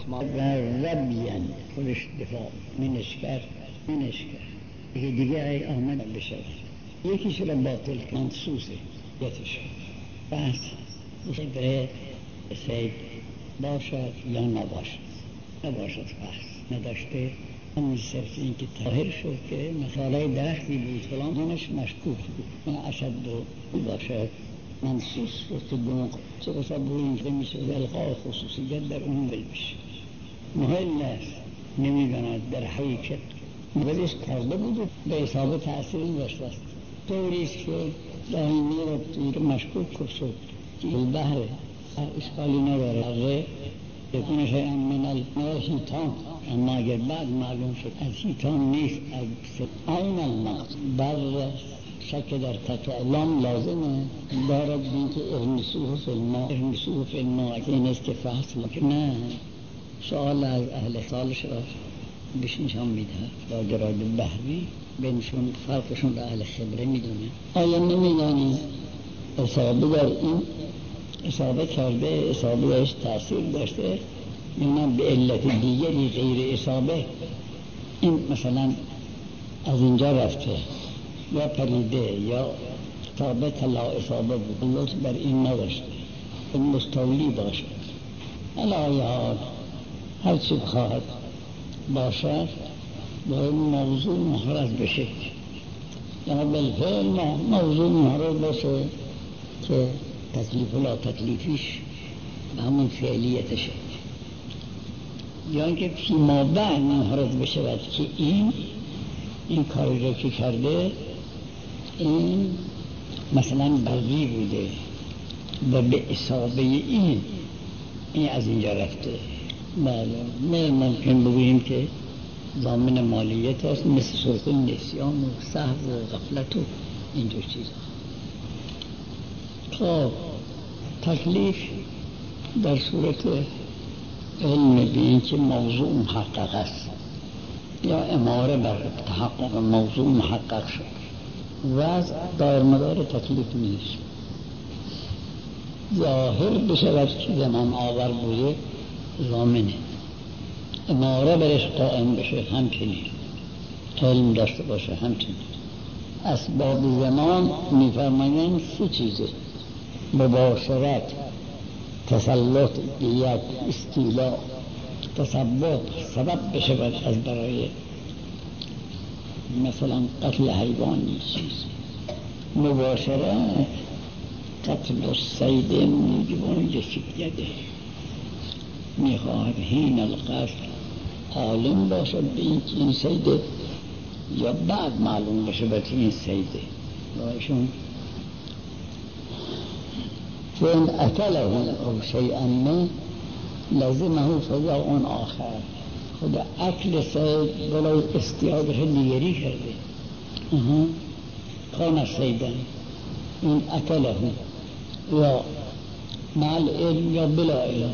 ما ربیان خودش دفاع منش کرد یکی دیگه آمد بشه یکیش را باطل منصوصه یتش بس بره سید باشد یا نباشد بحث نداشته همون صرف این که طاهر شد که مثاله درختی بود فلان همش مشکوک بود اشد باشد منصوص شد که دماغ چه قصد بود که میشه القاء خصوصیت در اون بلبش محل است نمیداند در حقیقت مقدش کرده بود به حساب تأثیر داشته است طوریست که دائمی رو مشکوک شد که البحر اشکالی نداره یکون شیئا من الهیتان اما اگر بعد معلوم شد از هیتان نیست از این المقت بر شک در تکلم لازمه دارد بین که اغمسوه فی الماء که این است که فصل نه سوال از اهل سالش را بهش نشان میده با دراد بحری بینشون فرقشون را اهل خبره میدونه آیا نمیدانی اصابه در این اصابه کرده اصابه اش تأثیر داشته یا به علت دیگری غیر اصابه این مثلا از اینجا رفته یا پریده یا ثابت لا اصابه بود لطف بر این نداشته این مستولی باشه علی حال هر چی خواهد باشد باید موضوع محرز بشه یا بالفعل موضوع محرز باشه که تکلیف لا تکلیفیش همون فعلیتشه یا اینکه فیما بعد محرز بشود که این کاری رو که کرده این مثلا بغی بوده و به اصابه این از اینجا رفته بله ممکن بگوییم که ضامن مالیت هست مثل صورت نسیان و سهو و غفلت و اینجور چیزها خب تکلیف در صورت علم به این که موضوع محقق است یا اماره بر تحقق موضوع محقق شد وضع دار مدار تکلیف نیست ظاهر بشود که زمان آور بوده ضامنه اماره برش قائم بشه همچنین علم داشته باشه همچنین اسباب زمان میفرمایند سه چیزه مباشرت تسلط یک استیلا سبب بشود از برای مثلا قتل حیوانی چیز مباشرت قتل الصید موجبان جسیده میخواهد حین القتل عالم باشد به این صیده یا بعد معلوم بشود این صیده رایشون چون اکله او شیئا ما لازمه فضاء آخر خود اکل صید ولو استیادش دیگری کرده کان صیدن این اکله یا مع علم یا بلا علم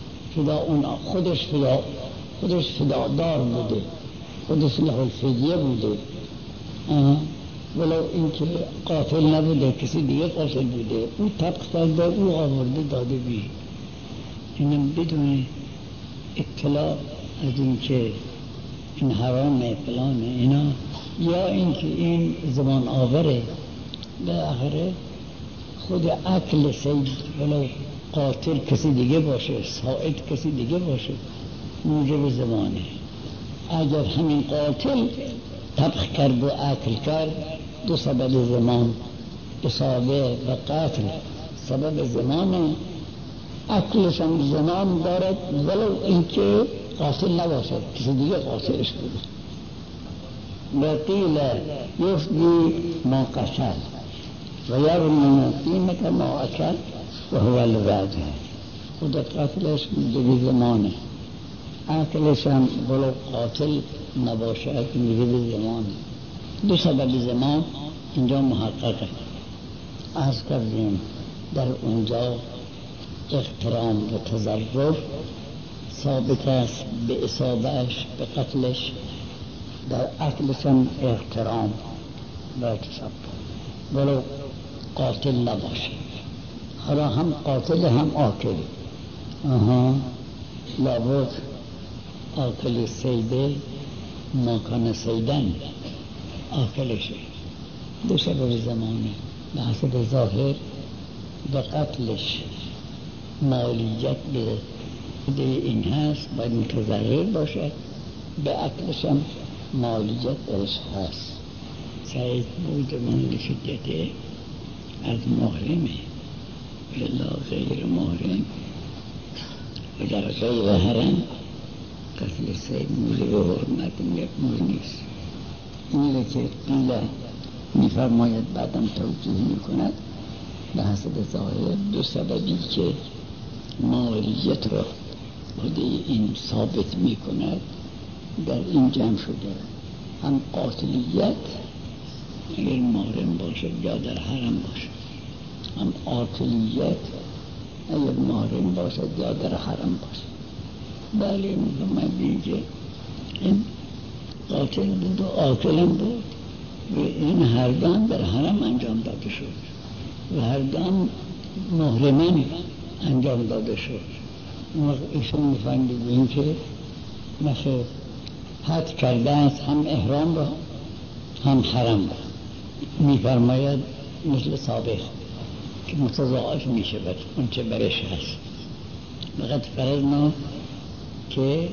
خودش فدادار بوده خودش له الفدیه بوده ولو اینکه قاتل نبوده کسی دیگه قاتل بوده او طبق دار او آورده داده بی اینم بدون اطلاع از اینکه این حرامه فلانه اینا یا اینکه این زمان آوره به آخره خود اکل سید ولو قاتل کسی دیگه باشه ساعد کسی دیگه باشه موجب زمانه اگر همین قاتل طبخ کرد و اکل کرد دو سبب زمان اصابه و قتل سبب زمانه اکلش هم زمان دارد ولو اینکه قاتل نباشد کسی دیگه قاتلش بود و قیل یفدی ما قتل و یرمون قیمت ما اکل و هو الوعده خود قتلش به زمانه اکلش هم ولو قاتل نباشد میگه به زمانه دو سبب زمان اینجا محققه عرض کردیم در اونجا احترام و تضرر ثابت است به اصابهش به قتلش در اکلش هم احترام و تصبر ولو قاتل نباشه حالا هم قاتل هم آکل لابد آکل سیده ماکان سیدن آکلشه. دو سبب زمانه به حسب ظاهر و قتلش مالیت به این هست باید متضرر باشد، به عقلش هم مالیت درش هست. سعید بود من لشدته از محرمه الا غیر محرم و در غیر حرم قتل سید موجب حرمت یک نیست. اینه که قیله میفرماید بعدم توجیه میکند به حسب ظاهر دو سببی که مالیت را بوده این ثابت میکند در این جمع شده، هم قاتلیت اگر محرم باشد یا در حرم باشد، هم قاتلیت اگر محرم باشد یا در حرم باشد. بله میگم که این قاتل بود و عاقل بود و این هر دو هم در حرم انجام داده شد و هر دو هم محرمان انجام داده شد. ایشون میفهمید این که مثل حد کرده است هم احرام را هم حرم را، میفرماید مثل سابق که متضاعف میشه بر اون چه برش هست. فقط فرضنا که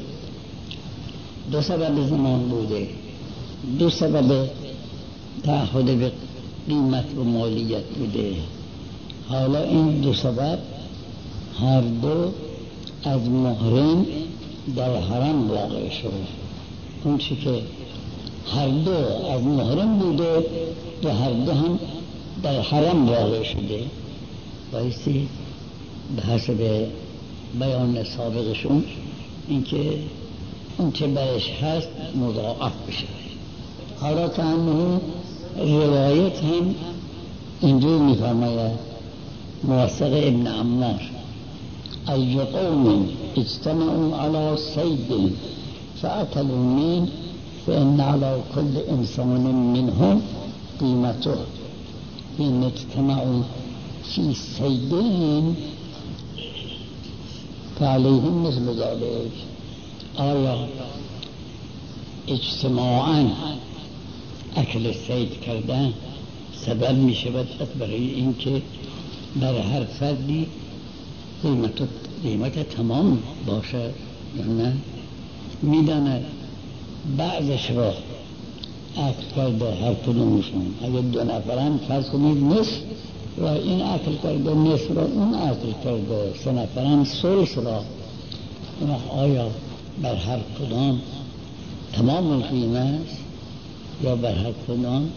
دو سبب زمان بوده، دو سبب تعهد به قیمت و مالیت بوده. حالا این دو سبب هر دو از محرم در حرم واقع شد. اون چی که هر دو از محرم بوده و هر دو هم در حرم واقع شده بایستی به حسب بیان سابقشون اینکه اون چه برش هست مضاعف بشه. حالا تنها روایت هم اینجور میفرماید موثق ابن عمار ای قوم اجتمعوا على صید فأكلوا منه فإن على كل انسان منهم قیمته این اجتمعوا فی صیدین فعلیهم مثل ذلك. آیا اجتماعاً اکل صید کردن سبب می شود برای این که بر هر فردی قیمت تمام باشد یا نه؟ می داند بعضش را اکل کرده هر کدومشون اگر دو نفرن فرض کنید نصف و این اکل کرده نصف را اون اکل کرده، سه نفرن ثلث را، آیا بر هر کدام تمام القیمت یا بر هر کدام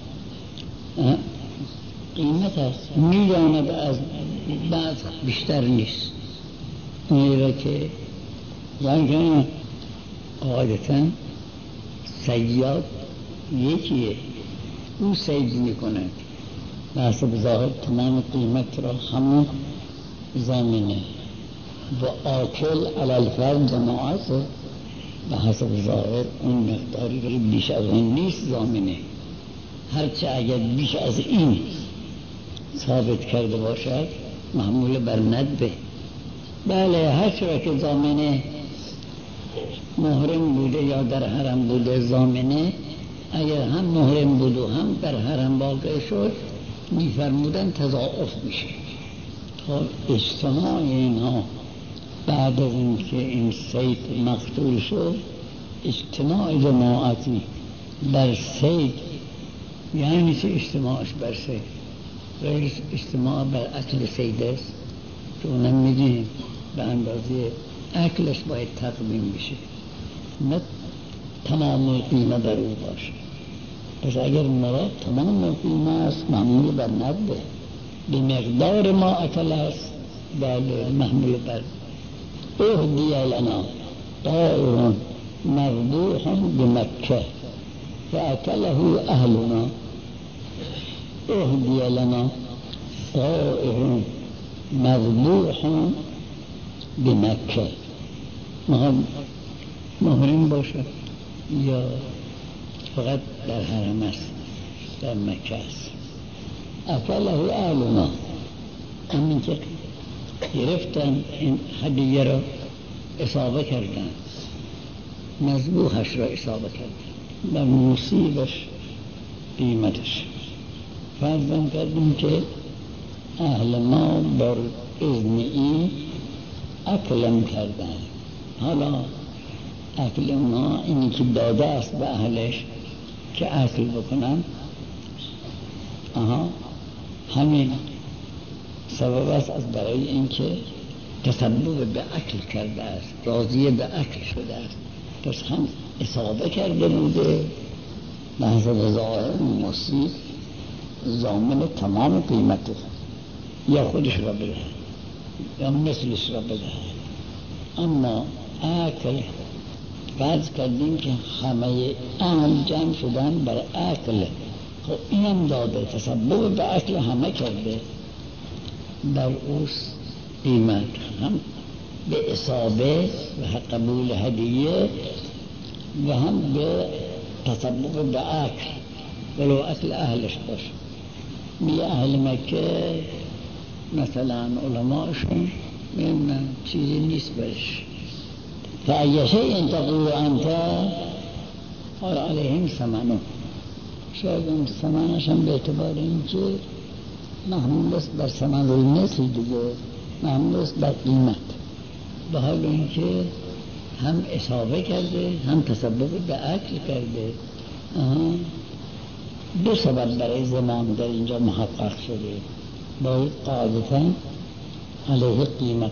قیمت است؟ میداند از بعض بیشتر نیست. میره که یعنی قاعدتا صیاد یکیه، او صید میکند به حسب ظاهر تمام قیمت را همون ضامنه و آکل علی الفرد جماعت به حسب ظاهر اون مقداری رو بیش از اون نیست ضامنه. هرچه اگر بیش از این ثابت کرده باشد محمول بر ندبه. بله هرچه که ضامنه محرم بوده یا در حرم بوده ضامنه اگر هم محرم بود و هم در حرم واقع شد میفرمودن تضاعف میشه. تا اجتماع اینها بعد از این که این صید مقتول شد اجتماع جماعتی بر صید یعنی چه اجتماعش بر صید؟ غیر اجتماع بر اکل صید است که اونم میدونیم به اندازه اکلش باید تقدیم بشه نه تمام قیمه بر او باشه. پس اگر مراد تمام قیمه است معمول بر نبه به مقدار ما اکل است بله محمول بر اهدی لنا طائر مربوح بمکه فاکله اهلنا. اهدی لنا طائر مربوح بمکه محرم باشه یا فقط در حرم است در مکه است. اکله اهلنا همین که گرفتن این هدیه را اصابه کردن مذبوحش را اصابه کرد، بر مصیبش قیمتش. فرضاً کردیم که اهل ما بر اذن این اکلم کردن. حالا اکل ما اینی که داده است به اهلش که اکل بکنن، همین سبب است از برای اینکه تسبب به اکل کرده است، راضی به اکل شده است. پس هم اصابه کرده بوده، محض ظاهر مصیب ضامن تمام قیمت، یا خودش را بده یا مثلش را بده. اما اکل فرض کردیم که همه اهل جمع شدن بر اکل، خب اینم داده، تسبب به اکل همه کرده، در اوس قیمت هم به اصابه و قبول هدیه و هم به تسبب به اکل، ولو اکل اهلش باشه. می اهل مکه مثلا علماشون میگن چیزی نیست برش، فأی شیء تقول انت قال علیهم ثمنه. شاید اون ثمنش هم به اعتبار اینکه محمول است بر ثمن المثل دیگه، محمول است بر قیمت، به حال اینکه هم اصابه کرده هم تسبب به اکل کرده. دو سبب برای زمان در اینجا محقق شده. باید قاعدتاً علیه قیمت،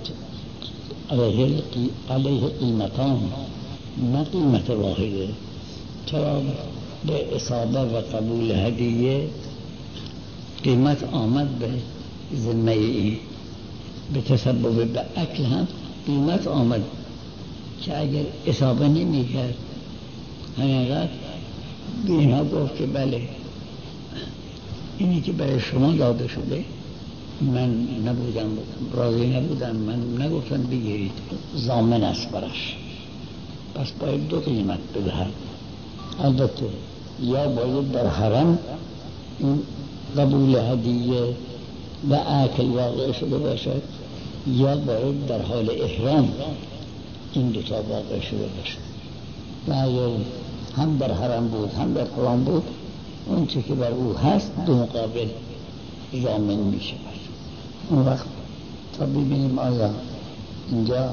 علیه قیمتان، نه قیمت واحده. چرا به اصابه و قبول هدیه قیمت آمد به ذمه ای، به تسبب به اکل هم قیمت آمد که اگر اصابه نمی کرد همینقدر به اینها گفت که بله اینی که برای شما داده شده من نبودم، راضی نبودم، من نگفتم بگیرید، ضامن است برش، پس باید دو قیمت بدهد. البته یا باید در حرم این قبول هدیه و اکل واقع شده باشد، یا باید در حال احرام این دوتا واقع شده باشد. و اگر هم در حرم بود هم در حرام بود، اون چی که بر او هست دو مقابل ضامن می شود. اون وقت تا ببینیم آیا اینجا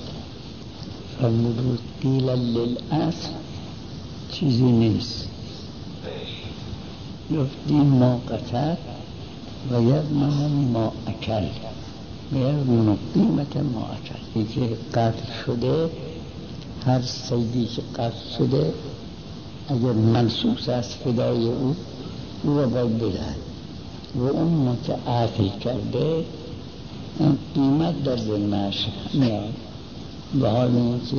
فرمود قیل للأصل چیزی نیست، گفتیم ما قتل و یضمن ما اکل و یضمن قیمت ما اکل. یکی قتل شده، هر صیدی که قتل شده اگر منصوص است فدای او را باید بدهد، و اون که عقل کرده قیمت در ذمه‌اش میاد. به حال اینکه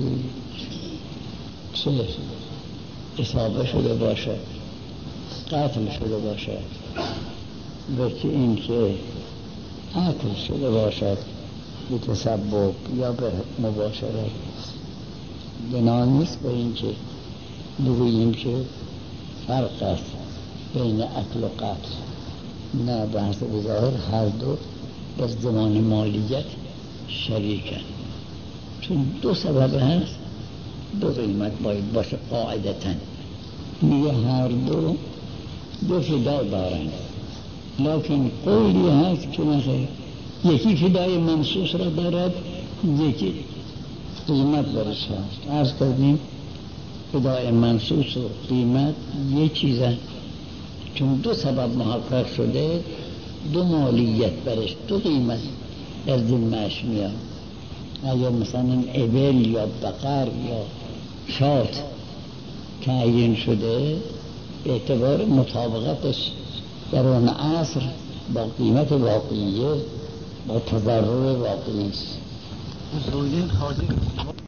چه اصابه شده باشه، قتل شده باشه، و که این که عقل شده باشد به تسبب یا به مباشرت، بنا نیست به این که بگوییم که فرق است بین عقل و قتل. نه، بحث بظاهر هر دو در زمان مالیت شریکن، چون دو سبب هست دو قیمت باید باشه قاعدتاً. میگه هر دو فدا دارند، لیکن قولی هست که نخیر، یکی فدای منصوص را دارد، یکی قیمت برش هست. عرض کردیم فدای منصوص و قیمت یک چیزه، چون دو سبب محقق شده دو مالیت برش، دو قیمت در ذمه‌اش میاد. اگر مثلا ابل یا بقر یا شات تعیین شده، به اعتبار مطابقتش در اون عصر با قیمت واقعیه با تضرر واقعی است.